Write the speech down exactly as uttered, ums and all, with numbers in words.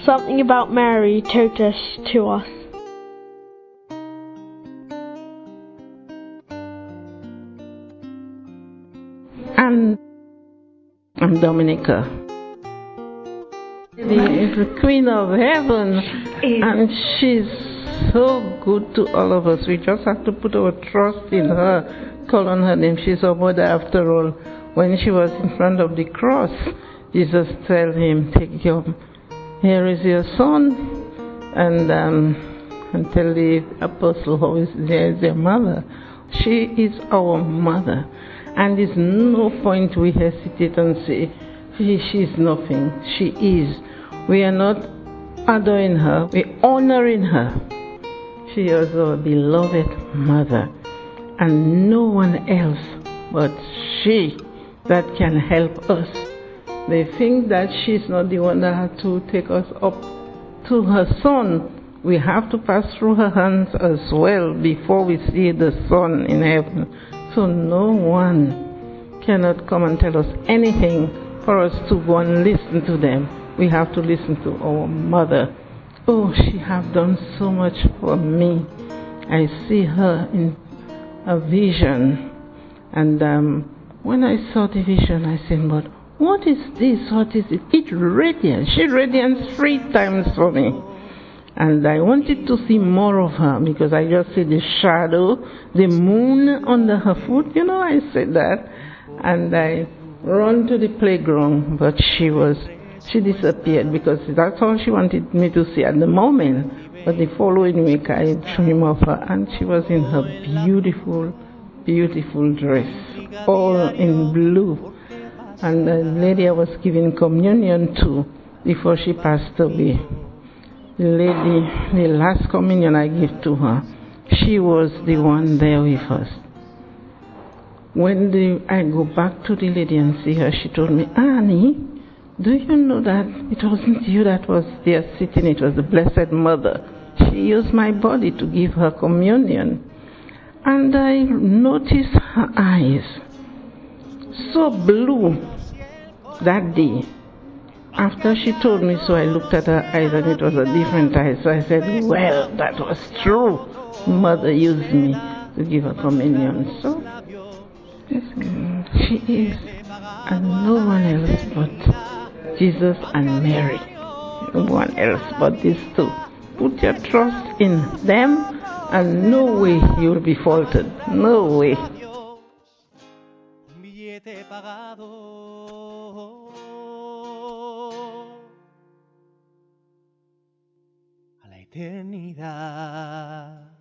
Something about Mary took this to us. And I'm Dominica, the, the Queen of Heaven, and she's so good to all of us. We just have to put our trust in her, call on her name. She's our mother after all. When she was in front of the cross, Jesus tell him, take your, here is your son, and um, and tell the apostle how is there is your mother. She is our mother, and there's no point we hesitate and say she, she's nothing. She is. We are not adoring her, we're honoring her. She is our beloved mother, and no one else but she that can help us. They think that she's not the one that had to take us up to her son. We have to pass through her hands as well before we see the son in heaven. So no one cannot come and tell us anything for us to go and listen to them. We have to listen to our mother. Oh, she have done so much for me. I see her in a vision, and um, when I saw the vision, I said, but what is this? What is it? It's radiant. She radiance three times for me. And I wanted to see more of her because I just see the shadow, the moon under her foot. You know, I said that. And I run to the playground, but she was, she disappeared because that's all she wanted me to see at the moment. But the following week I dreamed of her, and she was in her beautiful, beautiful dress, all in blue. And the lady I was giving communion to before she passed away, the lady, the last communion I gave to her, she was the one there with us. When the, I go back to the lady and see her, she told me, Annie, do you know that it wasn't you that was there sitting, it was the Blessed Mother. She used my body to give her communion. And I noticed her eyes, so blue that day. After she told me so, I looked at her eyes and it was a different eye. So I said, well, that was true. Mother used me to give her communion. So, listen, she is, and no one else but Jesus and Mary. No one else but these two. Put your trust in them, and no way you will be faulted. No way. A la eternidad.